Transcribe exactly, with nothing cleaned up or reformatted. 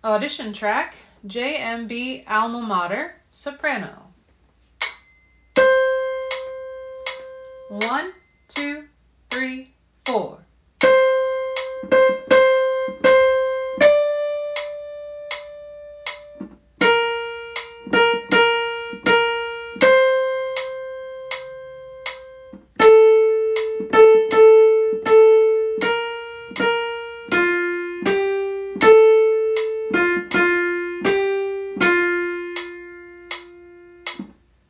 Audition track, J M B Alma Mater, soprano.